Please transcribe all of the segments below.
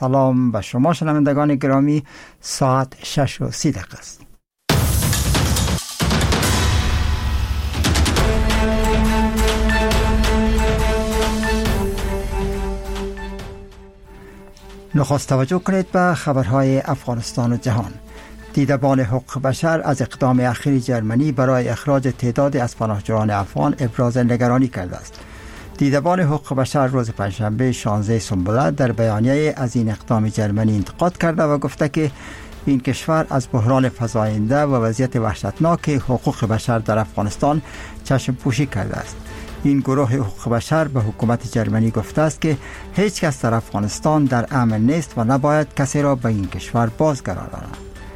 سلام به شما شنوندگان گرامی. ساعت 6:30 است. نخست توجه کنید به خبرهای افغانستان و جهان. دیدبان حقوق بشر از اقدام اخیر جرمنی برای اخراج تعدادی از پناهجویان افغان ابراز نگرانی کرده است. دیدبان حقوق بشر روز پنجشنبه 16 سنبله در بیانیه از این اقدام جرمنی انتقاد کرده و گفته که این کشور از بحران فزاینده و وضعیت وحشتناک حقوق بشر در افغانستان چشم پوشی کرده است. این گروه حقوق بشر به حکومت جرمنی گفته است که هیچ کس در افغانستان در امن نیست و نباید کسی را به این کشور بازگرداند.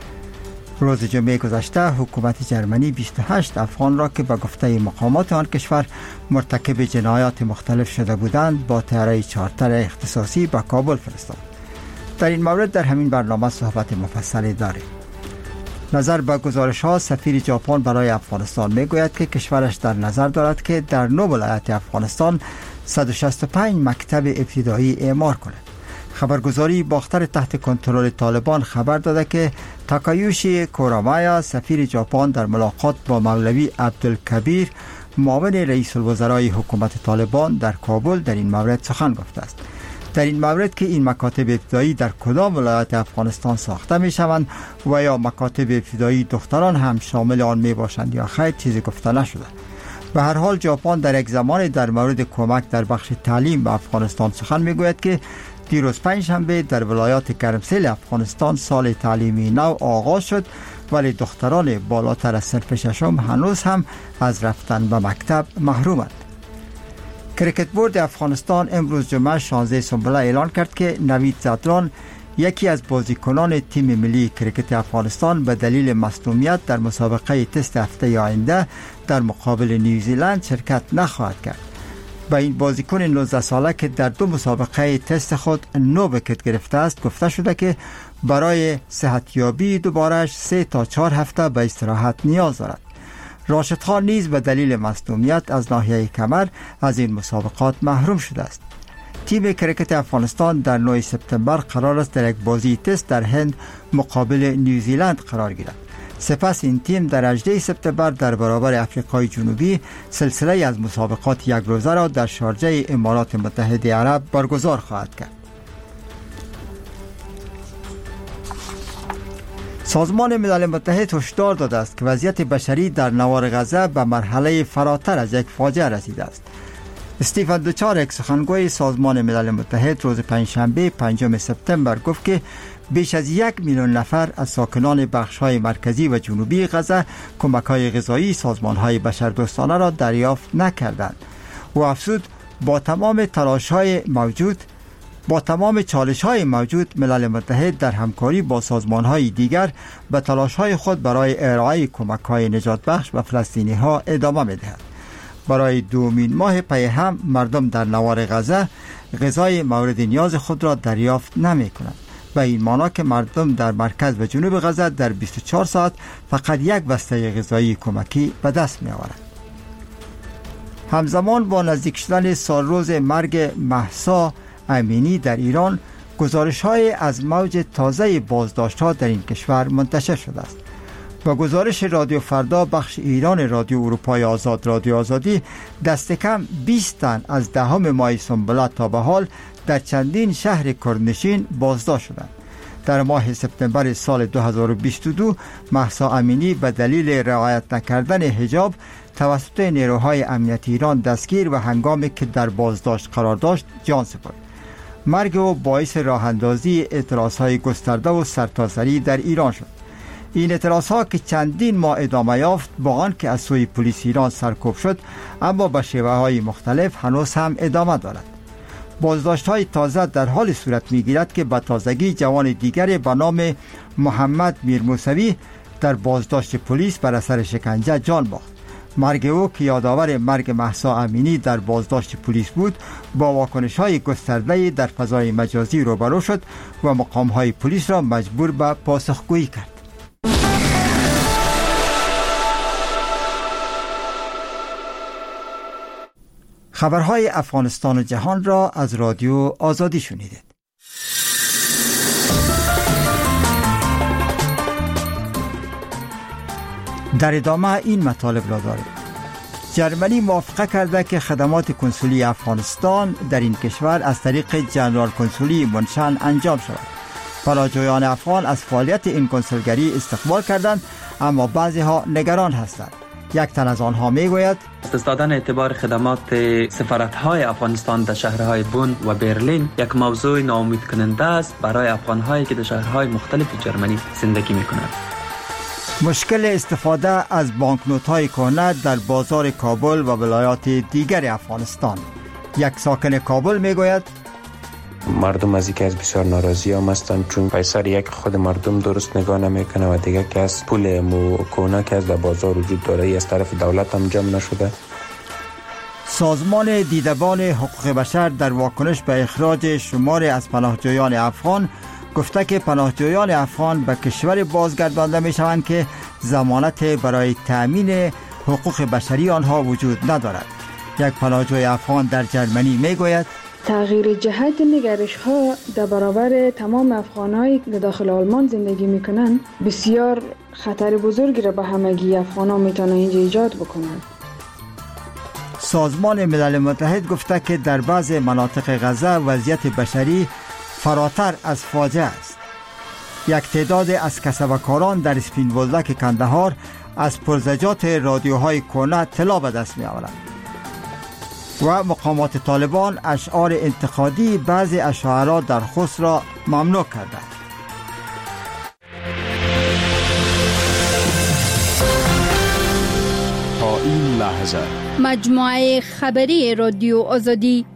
روز جمعه گذشته حکومت جرمنی 28 افغان را که به گفته مقامات آن کشور مرتکب جنایات مختلف شده بودند با طیاره چارتر اختصاصی به کابل فرستاد. در این مورد در همین برنامه صحبت مفصلی داریم. نظر به گزارش‌ها سفیر ژاپن برای افغانستان میگوید که کشورش در نظر دارد که در 9 ولایت افغانستان 165 مکتب ابتدایی اعمار کند. خبرگزاری باختر تحت کنترل طالبان خبر داده که تاکایوشی کورامایا سفیر ژاپن در ملاقات با مولوی عبدالکبیر معاون رئیس الوزرای حکومت طالبان در کابل در این مورد سخن گفته است. در این مورد که این مکاتب ابتدایی در کدام ولایت افغانستان ساخته می شوند و یا مکاتب ابتدایی دختران هم شامل آن می باشند یا خیر چیزی گفته نشده. به هر حال ژاپن در یک زمان در مورد کمک در بخش تعلیم به افغانستان سخن می گوید که دیروز پنجشنبه در ولایات گرمسیر افغانستان سال تعلیمی نو آغاز شد، ولی دختران بالاتر از صنف ششم هنوز هم از رفتن به مکتب محرومند. کریکت بورد افغانستان امروز جمعه 16 سنبله اعلان کرد که نوید زدران یکی از بازیکنان تیم ملی کریکت افغانستان به دلیل مصدومیت در مسابقه تست هفته آینده در مقابل نیوزیلند شرکت نخواهد کرد. با این بازیکن 19 ساله که در 2 مسابقه تست خود 9 ویکت گرفته است گفته شده که برای صحتیابی دوبارش 3 تا 4 هفته به استراحت نیاز دارد. راشد خان نیز به دلیل مصدومیت از ناحیه کمر از این مسابقات محروم شده است. تیم کریکت افغانستان در 9 سپتامبر قرار است در یک بازی تست در هند مقابل نیوزیلند قرار گیرد. سپس این تیم در 18 سپتامبر در برابر افریقای جنوبی سلسله از مسابقات یک روزه را در شارجه امارات متحده عرب برگزار خواهد کرد. سازمان ملل متحد هشدار داده است که وضعیت بشری در نوار غزه به مرحله فراتر از یک فاجعه رسیده است. استیفن دوچارک سخنگوی سازمان ملل متحد روز پنجشنبه 5 سپتامبر گفت که بیش از 1 میلیون نفر از ساکنان بخش‌های مرکزی و جنوبی غزه کمک‌های غذایی سازمان‌های بشردوستانه را دریافت نکردند. و افزود با تمام چالش‌های موجود ملل متحد در همکاری با سازمان‌های دیگر به تلاش‌های خود برای ارائه کمک‌های نجات بخش به فلسطینی‌ها ادامه می‌دهد. برای 2 ماه پی هم مردم در نوار غزه غذای مورد نیاز خود را دریافت نمی‌کنند. و این معنی که مردم در مرکز و جنوب غزه در 24 ساعت فقط یک بسته غذایی کمکی به دست می‌آورند. همزمان با نزدیک شدن سالروز مرگ مهسا امینی در ایران، گزارش‌های از موج تازه بازداشت‌ها در این کشور منتشر شده است. با گزارش رادیو فردا بخش ایران رادیو اروپای آزاد رادیو آزادی، دست کم 20 تن از 10 ماه سنبله تا به حال در چندین شهر کردنشین بازداشت شدند. در ماه سپتامبر سال 2022 مهسا امینی به دلیل رعایت نکردن حجاب توسط نیروهای امنیتی ایران دستگیر و هنگامی که در بازداشت قرار داشت جان سپرد. مرگ او باعث راه اندازی اعتراضهای گسترده و سرتاسری در ایران شد. این اعتراضها که چندین ماه ادامه یافت با آنکه از سوی پلیس ایران سرکوب شد، اما به شیوه‌های مختلف هنوز هم ادامه دارد. بازداشت‌های تازه در حال صورت می‌گیرد که به تازگی جوان دیگری به نام محمد میرموسوی در بازداشت پلیس بر اثر شکنجه جان باخت. مرگ او که یادآور مرگ مهسا امینی در بازداشت پلیس بود، با واکنش‌های گسترده در فضای مجازی روبرو شد و مقام‌های پلیس را مجبور به پاسخگویی کرد. خبرهای افغانستان و جهان را از رادیو آزادی شنیدید. در ادامه این مطالب را داریم. جرمنی موافقه کرده که خدمات کنسولی افغانستان در این کشور از طریق جنرال کنسولی منشن انجام شود. پناهجویان افغان از فعالیت این کنسولگری استقبال کردند، اما بعضی ها نگران هستند. یک تن از آنها میگوید از دادن اعتبار خدمات سفارت‌های افغانستان در شهرهای بون و برلین یک موضوع ناامید کننده است برای افغان‌هایی که در شهرهای مختلف جرمنی زندگی می‌کنند. مشکل استفاده از بانکنوت‌های کهنه در بازار کابل و ولایات دیگر افغانستان. یک ساکن کابل میگوید مردم از اینکه از بسیار ناراضی هستند، چون پیسر یک خود مردم درست نگاه نمیکنه و دیگه که از پول کهنه که از در بازار وجود داره از طرف دولت هم جمع نشده. سازمان دیدبان حقوق بشر در واکنش به اخراج شماری از پناهجویان افغان گفته که پناهجویان افغان به کشور بازگردانده می شوند که ضمانت برای تأمین حقوق بشری آنها وجود ندارد. یک پناهجوی افغان در جرمنی می گوید تغییر جهت نگرش ها در برابر تمام افغانایی که داخل آلمان زندگی میکنن بسیار خطر بزرگی را به همگی افغانا میتونه اینجا ایجاد بکنند. سازمان ملل متحد گفته که در بعض مناطق غزه وضعیت بشری فراتر از فاجعه است. یک تعداد از کسبکاران در اسپین بولدک کندهار از پرزجات رادیوهای کهنه اطلاع به دست می آورند و مقامات طالبان اشعار انتقادی بعضی از شاعران در خوست را ممنوع کردند. تا این لحظه مجموعه خبری رادیو آزادی.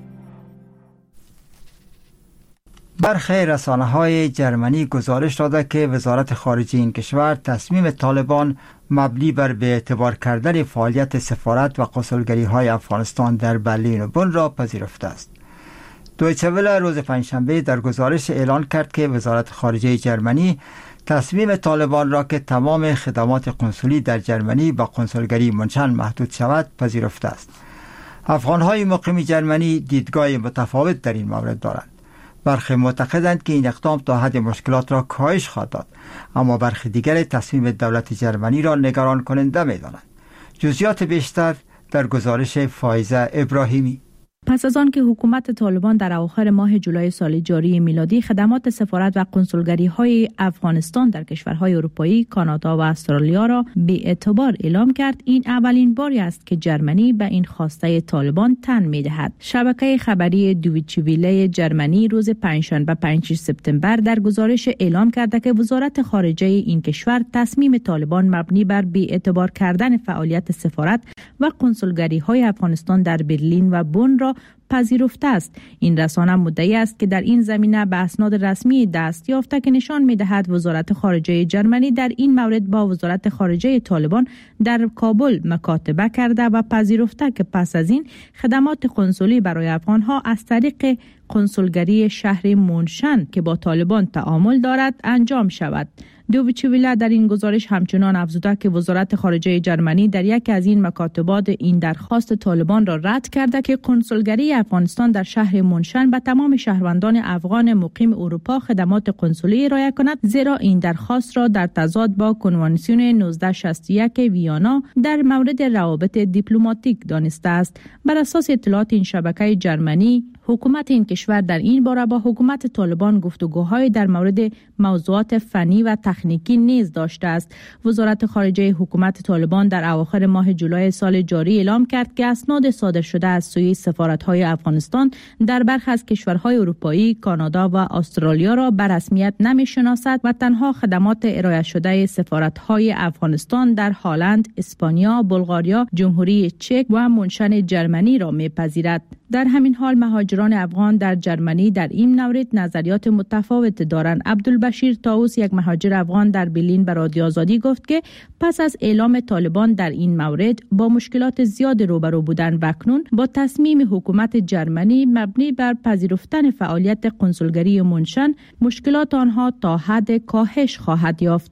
برخی رسانه‌های جرمنی گزارش داده که وزارت خارجه این کشور تصمیم طالبان مبنی بر به اعتبار کردن فعالیت سفارت و قنسولگری‌های افغانستان در برلین و بن را پذیرفته است. دویچه وله روز پنجشنبه در گزارش اعلان کرد که وزارت خارجه جرمنی تصمیم طالبان را که تمام خدمات قنسولی در جرمنی با قنسولگری منشن محدود شود پذیرفته است. افغان‌های مقیم جرمنی دیدگاه متفاوت در این مورد دارند. برخی معتقدند که این اقدام تا حد مشکلات را کاهش خواهد داد، اما برخی دیگر تصمیم دولت جرمنی را نگران کننده می‌دانند. جزئیات بیشتر در گزارش فائزه ابراهیمی. پس از آن که حکومت طالبان در اواخر ماه جولای سال جاری میلادی خدمات سفارت و قنسولگری‌های افغانستان در کشورهای اروپایی، کانادا و استرالیا را بی‌اعتبار اعلام کرد، این اولین باری است که جرمنی به این خواسته طالبان تن می‌دهد. شبکه خبری دویچه وله جرمنی روز پنجشنبه 5 سپتامبر در گزارش اعلام کرده که وزارت خارجه این کشور تصمیم طالبان مبنی بر بی‌اعتبار کردن فعالیت سفارت و قنسولگری‌های افغانستان در برلین و بن را پذیرفته است. این رسانه مدعی است که در این زمینه به اسناد رسمی دست یافته که نشان می‌دهد وزارت خارجه جرمنی در این مورد با وزارت خارجه طالبان در کابل مکاتبه کرده و پذیرفته که پس از این خدمات قنسولی برای افغان‌ها از طریق قنسولگری شهر منشن که با طالبان تعامل دارد انجام شود. دویچه وله در این گزارش همچنان افزوده که وزارت خارجه جرمنی در یکی از این مکاتبات این درخواست طالبان را رد کرده که قنسولگری افغانستان در شهر منشن به تمام شهروندان افغان مقیم اروپا خدمات قنسولی ارائه کند، زیرا این درخواست را در تضاد با کنوانسیون 1961 ویانا در مورد روابط دیپلماتیک دانسته است. بر اساس اطلاعات این شبکه جرمنی، حکومت این کشور در این باره با حکومت طالبان گفتگوهای در مورد موضوعات فنی و تکنیکی نیز داشته است. وزارت خارجه حکومت طالبان در اواخر ماه جولای سال جاری اعلام کرد که اسناد صادر شده از سوی سفارت‌های افغانستان در برخی از کشورهای اروپایی، کانادا و استرالیا را به رسمیت نمی‌شناسد و تنها خدمات ارائه شده سفارت‌های افغانستان در هلند، اسپانیا، بلغاریا، جمهوری چک و منشن جرمنی را می‌پذیرد. در همین حال مهاجران افغان در جرمنی در این مورد نظریات متفاوت دارند. عبدالبشیر طاووس، یک مهاجر افغان در برلین، به رادیو آزادی گفت که پس از اعلام طالبان در این مورد با مشکلات زیاد روبرو بودند و اکنون با تصمیم حکومت جرمنی مبنی بر پذیرفتن فعالیت قنسولگری منشن مشکلات آنها تا حد کاهش خواهد یافت.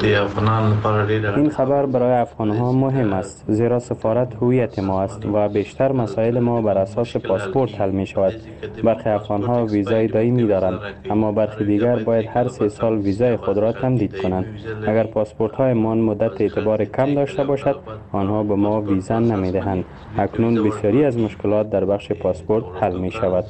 این خبر برای افغان‌ها مهم است، زیرا سفارت هویت ما است و بیشتر مسائل ما بر اساس پاسپورت حل می شود. برخی افغان‌ها ویزای دائمی دارند، اما برخی دیگر باید هر 3 سال ویزای خود را تمدید کنند. اگر پاسپورت‌هایمان مدت اعتبار کم داشته باشد، آنها به ما ویزا نمی‌دهند. اکنون بسیاری از مشکلات در بخش پاسپورت حل می شود.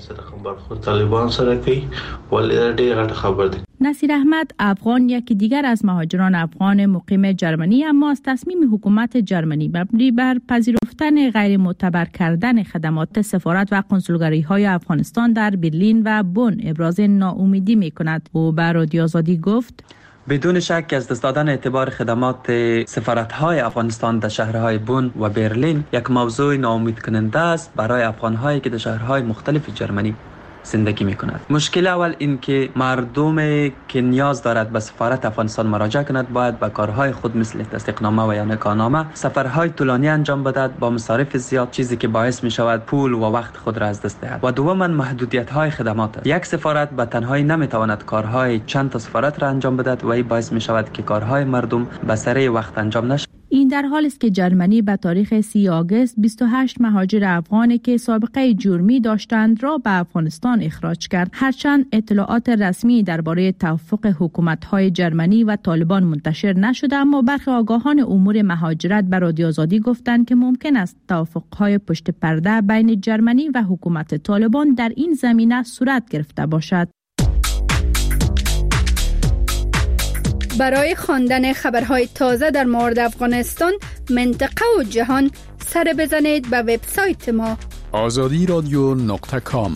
نصیر احمد افغان یکی دیگر از مهاجران افغان مقیم جرمنی اما از تصمیم حکومت جرمنی مبنی بر پذیرفتن غیر معتبر کردن خدمات سفارت و کنسولگری‌های افغانستان در برلین و بن ابراز ناامیدی می‌کند. او به رادیو آزادی گفت: بدون شک از دست دادن اعتبار خدمات سفارت‌های افغانستان در شهرهای بن و برلین یک موضوع ناامید کننده است برای افغان‌هایی که در شهرهای مختلف جرمنی زندگی می‌کنند. مشکل اول این که مردم که نیاز دارد به سفارت افغانستان مراجعه کند باید به کارهای خود مثل تصدیقنامه و یا نکاحنامه سفرهای طولانی انجام بدهد با مصارف زیاد، چیزی که باعث می‌شود پول و وقت خود را از دست دهد. و دوما محدودیت‌های خدمات. یک سفارت به تنهایی نمی‌تواند کارهای چند تا سفارت را انجام بدهد و این باعث می‌شود که کارهای مردم به سریع وقت انجام نشود. این در حالی است که جرمنی به تاریخ 30 آگوست 28 مهاجر افغانی که سابقه جرمی داشتند را به افغانستان اخراج کرد. هرچند اطلاعات رسمی درباره توافق حکومت‌های جرمنی و طالبان منتشر نشده، اما برخی آگاهان امور مهاجرت به رادیو آزادی گفتند که ممکن است توافق‌های پشت پرده بین جرمنی و حکومت طالبان در این زمینه صورت گرفته باشد. برای خواندن خبرهای تازه در مورد افغانستان، منطقه و جهان سر بزنید به وبسایت ما azadiradyo.com.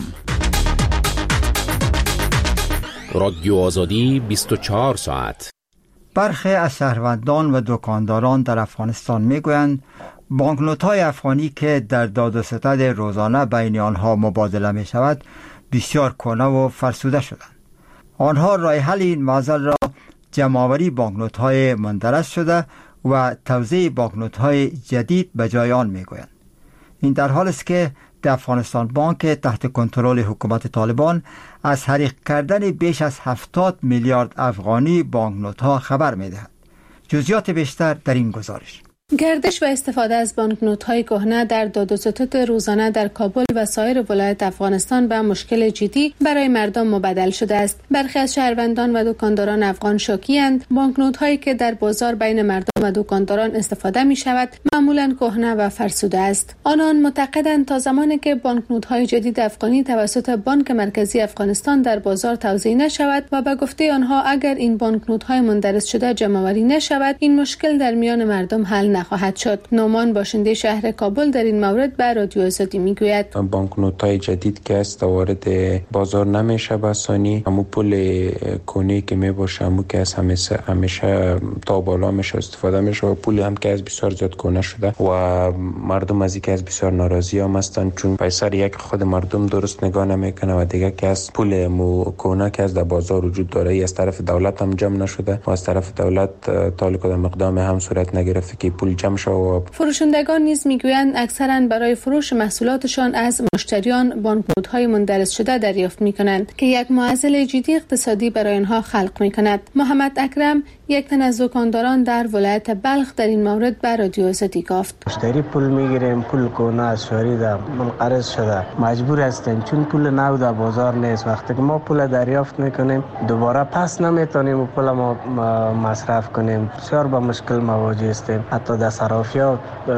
رادیو آزادی 24 ساعت. برخی از شهروندان و دکانداران در افغانستان میگویند بانکنوت‌های افغانی که در داد و ستد روزانه بین آنها مبادله می شود بسیار کهنه و فرسوده شدند. آنها راه حل این معضل را جمع‌آوری بانکنوت‌های مندرج شده و توزیع بانکنوت‌های جدید به جای آن می‌گویند. این در حالی است که در افغانستان بانک تحت کنترل حکومت طالبان از حریق کردن بیش از 70 میلیارد افغانی بانکنوت‌ها خبر می‌دهد. جزئیات بیشتر در این گزارش. گردش و استفاده از بانکنوت‌های کهنه در داد و ستد روزانه در کابل و سایر ولایات افغانستان به مشکل جدی برای مردم مبدل شده است. برخی از شهروندان و دکانداران افغان شاکی‌اند بانکنوت‌هایی که در بازار بین مردم و دکانداران استفاده می‌شود معمولاً کهنه و فرسوده است. آنان معتقدند تا زمانی که بانکنوت‌های جدید افغانی توسط بانک مرکزی افغانستان در بازار توزیع نشود و به گفته آنها اگر این بانکنوت‌های مندرج شده جمع‌آوری نشود، این مشکل در میان مردم حل نخواهد شد. نومان باشنده شهر کابل در این مورد به رادیو آزادی میگوید بانکنوت‌های جدید که است وارد بازار نمیشه به آسانی. همو پول کونی که میباشه همو که از همیشه تا بالا میشه استفاده میشه و پولی هم که از بسیار زیاد کهنه شده و مردم از اینکه از بسیار ناراضی هم هستن، چون پیسر یک خود مردم درست نگاه نمیکنه و دیگه که از پول مو کهنه که از در بازار وجود داره ای از طرف دولت هم جمع نشده و از طرف دولت تا کدام اقدام هم صورت نگرفته که پول جمع شود. فروشندگان نیز میگویند اکثرا برای فروش محصولاتشان از مشتریان بانکنوت‌های مندرج شده دریافت میکنند که یک معضل جدی اقتصادی برای آنها خلق میکند. محمد اکرم یک تن از دکانداران در ولایت بلخ در این مورد به رادیو آزادی گفت مشتری پول میگیریم، پول کهنه از شهری ده منقرض شده، مجبور هستیم چون پول نو در بازار نیست. وقتی که ما پول دریافت میکنیم دوباره پس نمیتونیم و پول ما مصرف کنیم. بسیار با مشکل مواجه هستیم. حتی در صرافی‌ها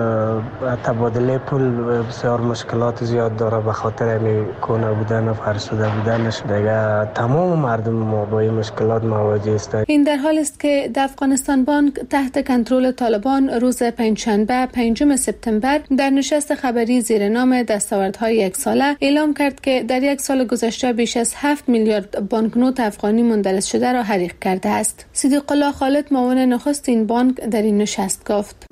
تبادله پول بسیار مشکلات زیاد داره به خاطر همین کهنه بودن و فرسوده بودنش. دیگه تمام مردم ما با این مشکلات مواجه هستند. این در حالی است که در افغانستان بانک تحت کنترل طالبان روز پنجشنبه 5 سپتامبر در نشست خبری زیر نام دستاوردهای یک ساله اعلام کرد که در یک سال گذشته بیش از 7 میلیارد بانکنوت افغانی مندرج شده را حریق کرده است. صدیق الله خالد معاون نخست این بانک در این نشست گفت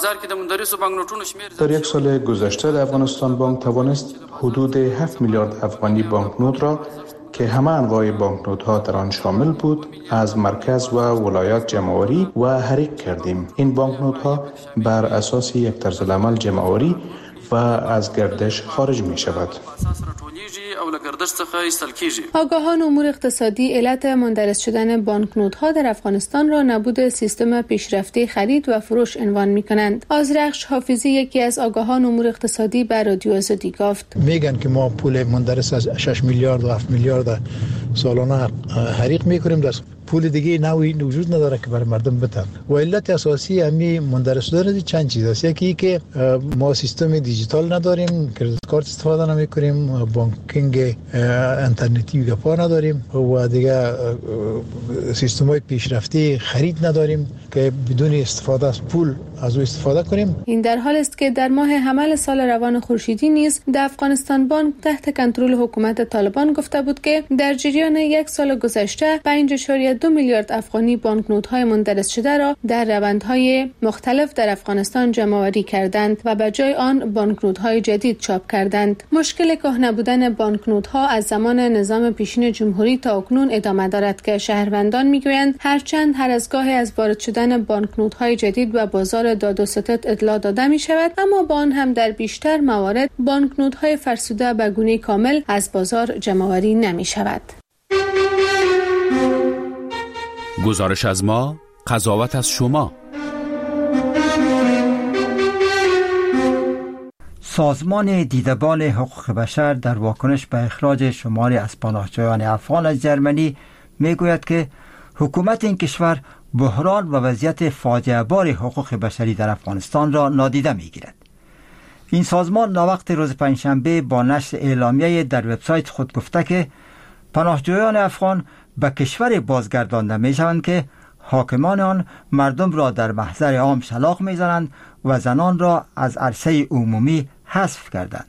در یک سال گذشته در افغانستان بانک توانست حدود 7 میلیارد افغانی بانکنوت را که همه انواع بانکنوت ها در آن شامل بود از مرکز و ولایات جمع‌آوری و حریق کردیم. این بانکنوت ها بر اساس یک طرز عمل جمع‌آوری و از گردش خارج می شود. آگاهان امور اقتصادی علت مندرس شدن بانکنوت‌ها در افغانستان را نبود سیستم پیشرفته خرید و فروش عنوان می‌کنند. آذرخش حافظی یکی از آگاهان امور اقتصادی به رادیو آزادی گفت: میگن که ما پول مندرس از 6 میلیارد و 7 میلیارد سالانه حریق می‌کنیم، در پول دیگه نوعی وجود نداره که برای مردم بدن. و علت اساسی همین مندرس شدن چند چیز است. یکی که ما سیستم دیجیتال نداریم، کریدیت کارت استفاده نمی‌کنیم، بانکینگ اینترنتی گپا نداریم و دیگه سیستم‌های پیشرفته خرید نداریم که بدون استفاده از پول از او استفاده کنیم. این در حال است که در ماه حمل سال روان خورشیدی نیز د افغانستان بانک تحت کنترل حکومت طالبان گفته بود که در جریان یک سال گذشته 5.2 میلیارد افغانی بانکنوت‌های مندرس شده را در روندهای مختلف در افغانستان جمع‌آوری کردند و به جای آن بانکنوت‌های جدید چاپ کردند. مشکل کهنه بودن بانکنوت‌ها از زمان نظام پیشین جمهوری تا اکنون ادامه دارد که شهروندان می‌گویند هرچند هر از گاهی از وارد شدن بانکنوت‌های جدید و بازار داد و ستد اطلاع داده می‌شود، اما با آن هم در بیشتر موارد بانکنوت‌های فرسوده به گونه کامل از بازار جمع‌آوری نمی‌شود. گزارش از ما، قضاوت از شما. سازمان دیدبان حقوق بشر در واکنش به اخراج شماری از پناهجویان افغان از جرمنی میگوید که حکومت این کشور بحران و وضعیت فاجعه بار حقوق بشری در افغانستان را نادیده میگیرد. این سازمان ناوقت روز پنجشنبه با نشر اعلامیه در وبسایت خود گفته که پناهجویان افغان به کشور بازگردانده میشوند که حاکمان آن مردم را در محضر عام شلاق میزنند و زنان را از عرصه عمومی حذف کردند.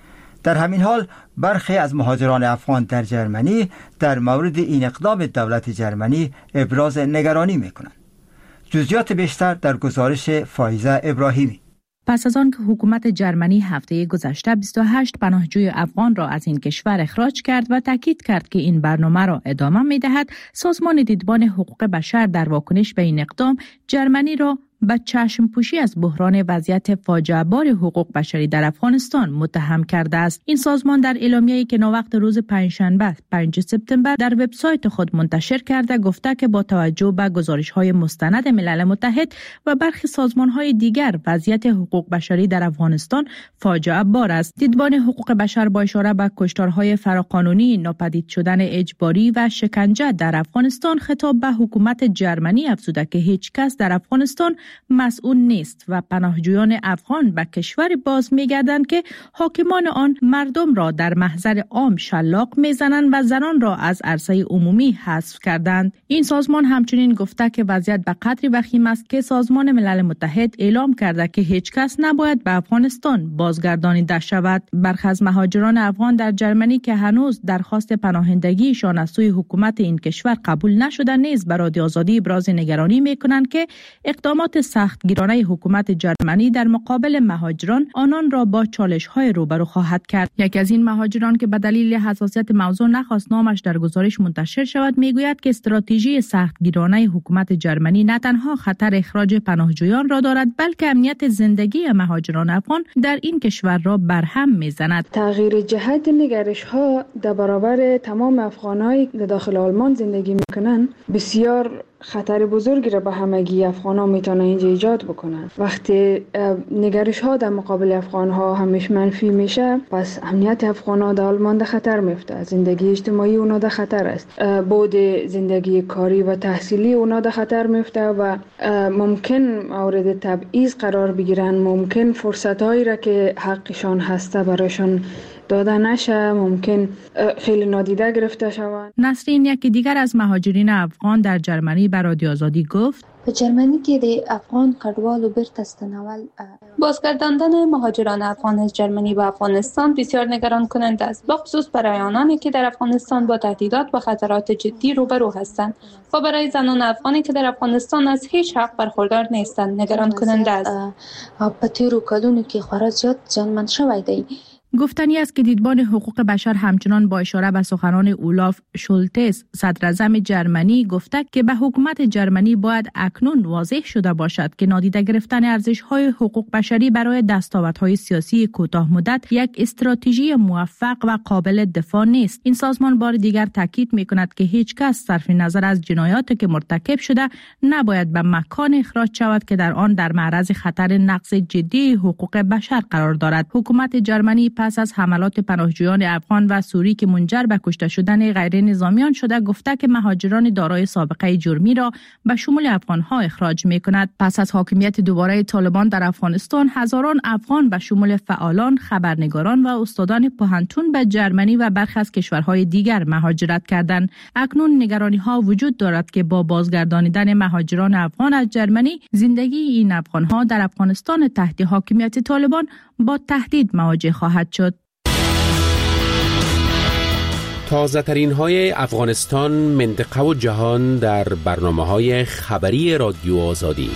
در همین حال برخی از مهاجران افغان در جرمنی در مورد این اقدام دولت جرمنی ابراز نگرانی میکنند. جزئیات بیشتر در گزارش فایزه ابراهیمی. پس از آن که حکومت جرمنی هفته گذشته 28 پناهجوی افغان را از این کشور اخراج کرد و تاکید کرد که این برنامه را ادامه می‌دهد، سازمان دیدبان حقوق بشر در واکنش به این اقدام جرمنی را به چشم پوشی از بحران وضعیت فاجعه بار حقوق بشری در افغانستان متهم کرده است. این سازمان در اعلامیه‌ای که ناوقت روز پنجشنبه 5 سپتامبر در وبسایت خود منتشر کرده گفته که با توجه به گزارش‌های مستند ملل متحد و برخی سازمان‌های دیگر وضعیت حقوق بشری در افغانستان فاجعه بار است. دیدبان حقوق بشر با اشاره به کشتارهای فراقانونی، ناپدید شدن اجباری و شکنجه در افغانستان خطاب به حکومت جرمنی افزوده که هیچ کس در افغانستان مسئول نیست و پناهجویان افغان به کشوری باز می‌گردند که حاکمان آن مردم را در محضر عام شلاق می‌زنند و زنان را از عرصه عمومی حذف کردند. این سازمان همچنین گفته که وضعیت به قدری وخیم است که سازمان ملل متحد اعلام کرده که هیچ کس نباید به افغانستان بازگردانیده شود. برخی از مهاجران افغان در جرمنی که هنوز درخواست پناهندگیشان از سوی حکومت این کشور قبول نشده نیز به رادیو آزادی ابراز نگرانی می‌کنند که اقدامات سختگیرانه حکومت جرمنی در مقابل مهاجران آنان را با چالش‌های روبرو خواهد کرد. یکی از این مهاجران که به دلیل حساسیت موضوع نخواست نامش در گزارش منتشر شود میگوید که استراتژی سختگیرانه حکومت جرمنی نه تنها خطر اخراج پناهجویان را دارد بلکه امنیت زندگی مهاجران افغان در این کشور را برهم میزند. تغییر جهت نگرش‌ها در برابر تمام افغانایی که داخل آلمان زندگی میکنن بسیار خطر بزرگی را به همگی افغان‌ها میتونه اینجا ایجاد بکنن. وقتی نگرش ها در مقابل افغان ها همیش منفی میشه، پس امنیت افغان ها در آلمان در خطر میفته، زندگی اجتماعی اونا در خطر است، بود زندگی کاری و تحصیلی اونا در خطر میفته و ممکن مورد تبعیض قرار بگیرن، ممکن فرصت هایی را که حقشان هسته برایشان داده نشه، ممکن خیلی نادیده گرفته شوند. نسرین یکی دیگر از مهاجرین افغان در جرمنی به رادیو آزادی گفت په جرمنی کې د افغان کډوالو بیرته ستنول بازگرداندن مهاجران افغان از جرمنی به افغانستان بسیار نگران کننده است، به خصوص برای آنانی که در افغانستان با تهدیدات و خطرات جدی روبرو هستند و برای زنان افغانی که در افغانستان از هیچ حق برخوردار نیستند نگران کننده است. په تیرو کلونو کې خورا زیات زیانمن شوی دی. گفتنی است که دیدبان حقوق بشر همچنان با اشاره به سخنان اولاف شولتس صدراعظم جرمنی گفته که به حکومت جرمنی باید اکنون واضح شده باشد که نادیده گرفتن ارزش‌های حقوق بشری برای دستاوردهای سیاسی کوتاه مدت یک استراتژی موفق و قابل دفاع نیست. این سازمان بار دیگر تاکید می‌کند که هیچ کس صرف نظر از جنایاتی که مرتکب شده نباید به مکان اخراج شود که در آن در معرض خطر نقض جدی حقوق بشر قرار دارد. حکومت جرمنی پس از حملات پناهجویان افغان و سوری که منجر به کشته شدن غیر نظامیان شده گفته که مهاجران دارای سابقه جرمی را به شمول افغان‌ها اخراج می‌کند. پس از حاکمیت دوباره طالبان در افغانستان هزاران افغان به شمول فعالان، خبرنگاران و استادان پوهنتون به جرمنی و برخی از کشورهای دیگر مهاجرت کردند. اکنون نگرانی‌ها وجود دارد که با بازگردانیدن مهاجران افغان از جرمنی زندگی این افغان‌ها در افغانستان تحت حاکمیت طالبان با تهدید مواجه خواهد شد. تازه ترین های افغانستان، منطقه و جهان در برنامه‌های خبری رادیو آزادی.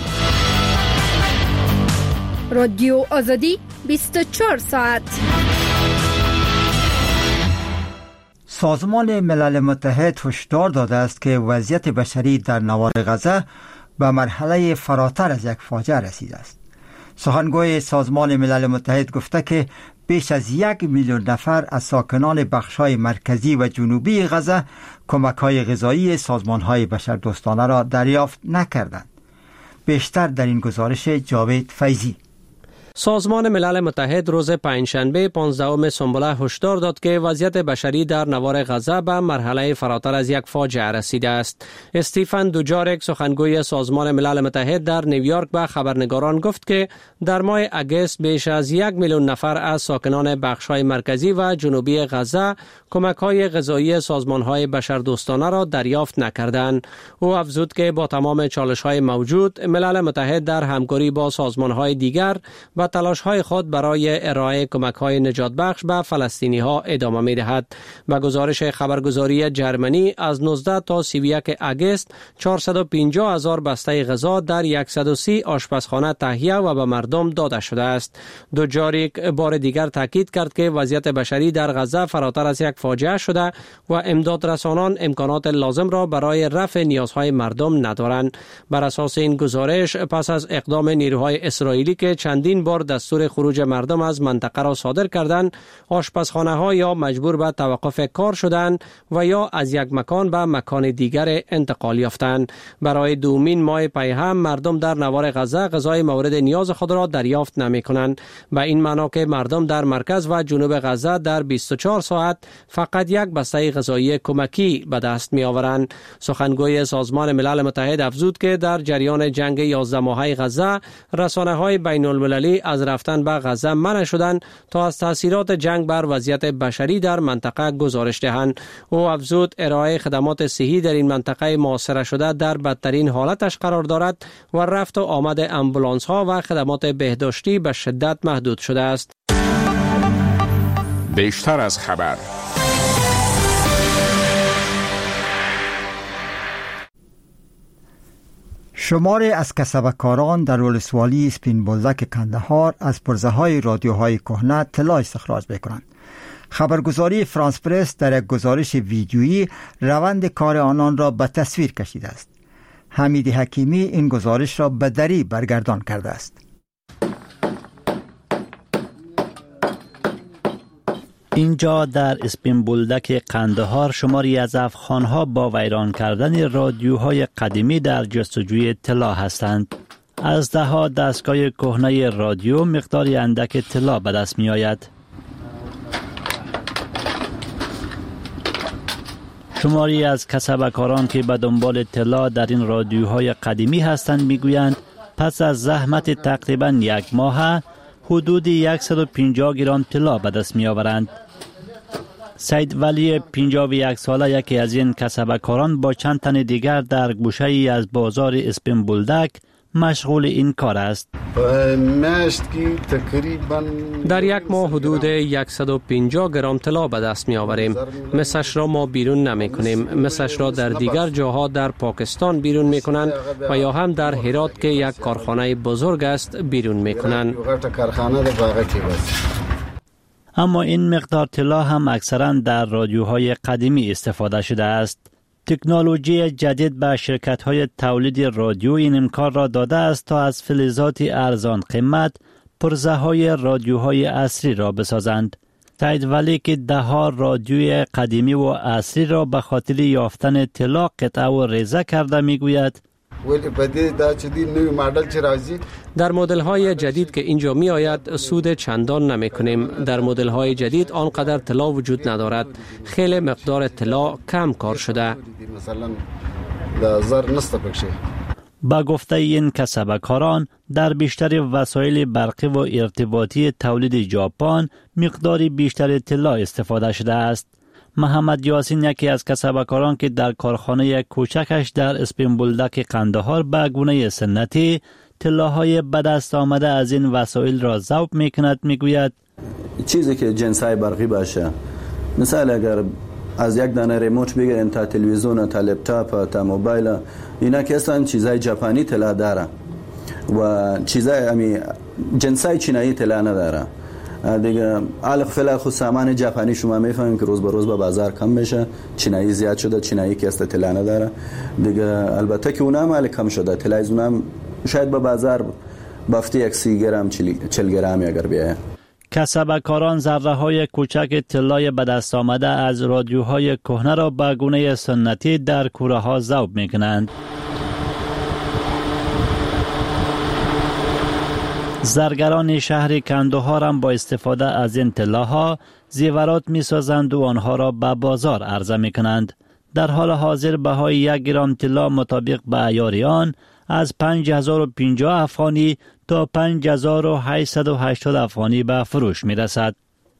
رادیو آزادی 24 ساعت. سازمان ملل متحد هشدار داده است که وضعیت بشری در نوار غزه به مرحله فراتر از یک فاجعه رسیده است. سخنگوی سازمان ملل متحد گفته که بیش از 1 میلیون نفر از ساکنان بخش‌های مرکزی و جنوبی غزه کمک‌های غذایی سازمان‌های بشردوستانه را دریافت نکردند. بیشتر در این گزارش جاوید فیضی. سازمان ملل متحد روز پنجشنبه 15 سنبله هشدار داد که وضعیت بشری در نوار غزه به مرحله فراتر از یک فاجعه رسیده است. استیفن دوجارک سخنگوی سازمان ملل متحد در نیویورک به خبرنگاران گفت که در ماه اگست بیش از 1 میلیون نفر از ساکنان بخش‌های مرکزی و جنوبی غزه کمک‌های غذایی سازمان‌های بشردوستانه را دریافت نکردند. او افزود که با تمام چالش‌های موجود ملل متحد در همکاری با سازمان‌های دیگر و تلاش‌های خود برای ارائه کمک‌های نجات بخش به فلسطینی‌ها ادامه می‌دهد. به گزارش خبرگزاری جرمنی از 19 تا 31 اگست 450,000 بسته غذا در 130 آشپزخانه تهیه و به مردم داده شده است. دوجاریک بار دیگر تاکید کرد که وضعیت بشری در غزه فراتر از یک فاجعه شده و امدادرسانان امکانات لازم را برای رفع نیازهای مردم ندارند. بر اساس این گزارش پس از اقدام نیروهای اسرائیلی که چندین بار دستور خروج مردم از منطقه را صادر کردند، آشپزخانه ها یا مجبور به توقف کار شدند و یا از یک مکان به مکان دیگر انتقال یافتند. برای دومین ماه پی هم مردم در نوار غزه غذای مورد نیاز خود را دریافت نمی کنند. به این معنا که مردم در مرکز و جنوب غزه در 24 ساعت فقط یک بسته غذایی کمکی به دست می آورند. سخنگوی سازمان ملل متحد افزود که در جریان جنگ 11 ماهه غزه رسانه های بین المللی از رفتن به غزه منع شدند تا از تاثیرات جنگ بر وضعیت بشری در منطقه گزارش دهند. او افزود ارائه خدمات صحی در این منطقه محاصره شده در بدترین حالتش قرار دارد و رفت و آمد امبولانس ها و خدمات بهداشتی به شدت محدود شده است. بیشتر از خبر. شماری از کسبکاران در ولسوالی اسپین بولدک کندهار از پرزه‌های رادیوهای کهنه طلا استخراج می‌کنند. خبرگزاری فرانس پرس در یک گزارش ویدیویی روند کار آنان را به تصویر کشیده است. حمید حکیمی این گزارش را به دری برگردان کرده است. اینجا در اسپین بولدک قندهار شماری از افغان‌ها با ویران کردن رادیوهای قدیمی در جستجوی طلا هستند. از ده‌ها دستگاه کهنه رادیو مقداری اندک طلا به دست می آید. شماری از کسبکاران که به دنبال طلا در این رادیوهای قدیمی هستند میگویند پس از زحمت تقریباً یک ماه حدود 150 گرم طلا به دست می آورند. سید ولی 51 ساله یکی از این کسبکاران با چند تن دیگر در گوشه ای از بازار اسپین بولدک مشغول این کار است. در یک ماه حدود 150 گرم طلا به دست می آوریم. مثلش را ما بیرون نمی کنیم. مثلش را در دیگر جاها در پاکستان بیرون می کنند و یا هم در هرات که یک کارخانه بزرگ است بیرون می کنند. اما این مقدار طلا هم اکثرا در رادیوهای قدیمی استفاده شده است. تکنولوژی جدید به شرکت‌های تولید رادیو این امکان را داده است تا از فلزات ارزان قیمت پرزه‌های رادیوهای عصری را بسازند. سید ولی که ده‌ها رادیوی قدیمی و عصری را به خاطر یافتن طلا قطعه و ریزه کرده میگوید در مدل های جدید که اینجا می آید سود چندان نمی کنیم. در مدل های جدید آنقدر طلا وجود ندارد. خیلی مقدار طلا کم کار شده. با گفته این کسبکاران در بیشتر وسایل برقی و ارتباطی تولید ژاپن مقداری بیشتر طلا استفاده شده است. محمد یاسین یکی از کسبکاران که در کارخانه کوچکش در اسپین بولدک قندهار به گونه سنتی طلاهای به دست آمده از این وسایل را ذوب میکند میگوید چیزی که جنسای برقی باشه، مثلا اگر از یک دانه ریموت بگیرین تا تلویزیون تا لپتاپ تا موبایل، اینا که اصلا چیزای ژاپنی طلا داره و چیزای جنسای چینایی طلا نداره دیگه. فعلا خود سامان ژاپنی شما میفهمین که روز به روز به بازار کم میشه، چینایی زیاد شده، چینایی که است طلا نداره دیگه. البته که اونم مال کم شده، طلای اونم شاید به بازار بافتی 130 گرم 40 گرمی اگر بیایه. کسبکاران ذره‌های کوچک طلای به دست آمده از رادیوهای کهنه را به گونه سنتی در کوره‌ها ذوب میکنند. زرگران شهر کندهار هم با استفاده از این طلاها زیورات می‌سازند و آنها را به بازار عرضه می‌کنند. در حال حاضر بهای 1 گرم طلا مطابق به عیار آن از 5050 افغانی تا 5880 افغانی به فروش می‌رسد.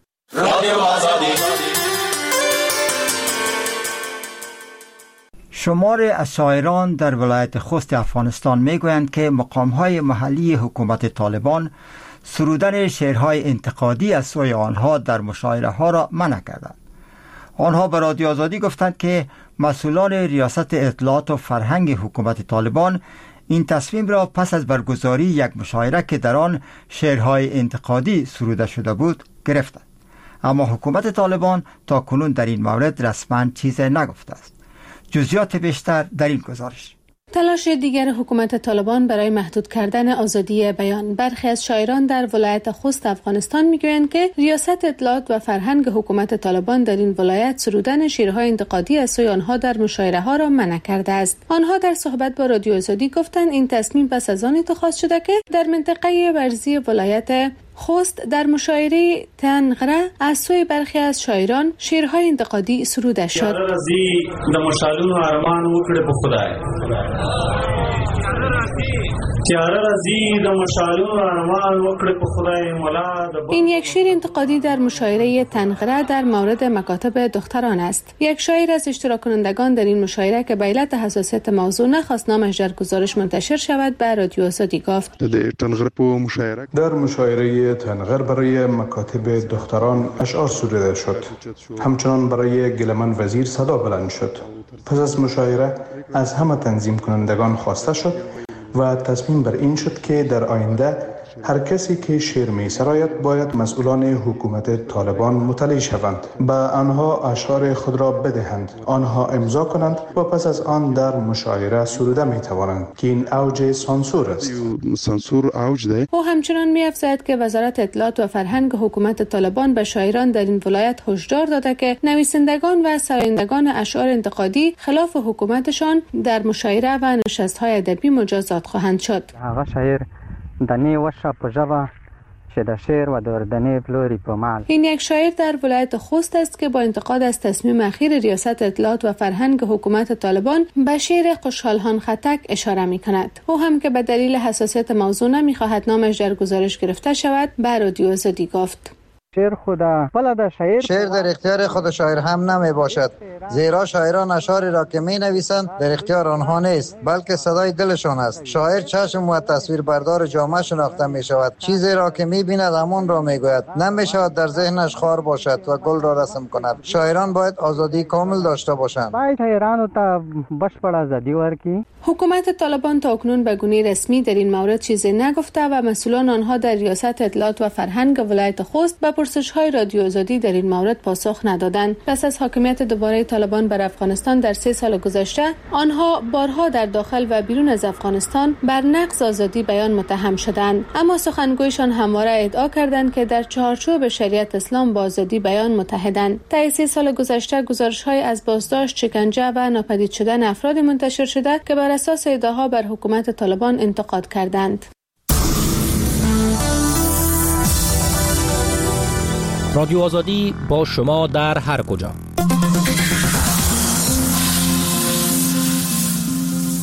شمار از شاعران در ولایت خوست افغانستان میگویند که مقام‌های محلی حکومت طالبان سرودن شعرهای انتقادی از سوی آنها در مشاعره ها را منع کردند. آنها به رادیو آزادی گفتند که مسئولان ریاست اطلاعات و فرهنگ حکومت طالبان این تصمیم را پس از برگزاری یک مشاعره که در آن شعرهای انتقادی سروده شده بود گرفتند. اما حکومت طالبان تا کنون در این مورد رسما چیزی نگفته است. جزئیات بیشتر در این گزارش. تلاش دیگر حکومت طالبان برای محدود کردن آزادی بیان. برخی از شاعران در ولایت خوست افغانستان میگویند که ریاست اطلاعات و فرهنگ حکومت طالبان در این ولایت سرودن شعرهای انتقادی از سوی آنها در مشاعره ها را منع کرده است. آنها در صحبت با رادیو آزادی گفتند این تصمیم پس از آن اتخاذ شده که در منطقه ورزی ولایت خوست در مشاعره تنغره از سوی برخی از شاعران شعرهای انتقادی سروده شد. این یک شعر انتقادی در مشاعره تنغره در مورد مکاتب دختران است. یک شاعر از اشتراک کنندگان در این مشاعره که به علت حساسیت موضوع نخواست نامش در گزارش منتشر شود به رادیو آزادی گفت. در مشاعره تنغر برای مکاتب دختران اشعار سروده شد. همچنان برای گلمن وزیر صدا بلند شد. پس از مشاعره از همه تنظیم کنندگان خواسته شد و تصمیم بر این شد که در آینده هر کسی که شعر می سراید باید مسئولان حکومت طالبان مطلع شوند، به آنها اشعار خود را بدهند، آنها امضا کنند و پس از آن در مشاعره سروده می توانند که این اوج سانسور است. سانسور اوج ده. او همچنان می افزاید که وزارت اطلاعات و فرهنگ حکومت طالبان به شاعران در این ولایت هشدار داده که نویسندگان و سرایندگان اشعار انتقادی خلاف حکومتشان در مشاعره و نشست‌های ادبی مجازات خواهند شد. این یک شاعر در ولایت خوست است که با انتقاد از تصمیم اخیر ریاست اطلاعات و فرهنگ حکومت طالبان به شعر خوشحالخان خطک اشاره می کند. او هم که به دلیل حساسیت موضوع نمی خواهد نامش در گزارش گرفته شود به رادیو آزادی گفت. شعر در اختیار خود شاعر هم نمی باشد، زیرا شاعران اشعاری را که می نویسند در اختیار آنها نیست، بلکه صدای دلشان است. شاعر چشم و تصویر بردار جامعه شناخته می شود. چیزی را که می بیند همان را می گوید. نمی شود در ذهنش خار باشد و گل را رسم کند. شاعران باید آزادی کامل داشته باشند. حکومت طالبان تا اکنون به گونه رسمی در این مورد چیزی نگفته و مسئولان آنها در ریاست اطلاعات و فرهنگ ولایت خوست به پرسش‌های رادیو آزادی در این مورد پاسخ ندادند. پس از حاکمیت دوباره طالبان بر افغانستان در 3 سال گذشته، آنها بارها در داخل و بیرون از افغانستان بر نقض آزادی بیان متهم شدند، اما سخنگویشان همواره ادعا کردند که در چارچوب شریعت اسلام با آزادی بیان متحدند. طی 3 سال گذشته گزارش‌های از بازداشت، شکنجه و ناپدید شدن افراد منتشر شده که بر اساس ادعاها بر حکومت طالبان انتقاد کردند. رادیو آزادی با شما در هر کجا.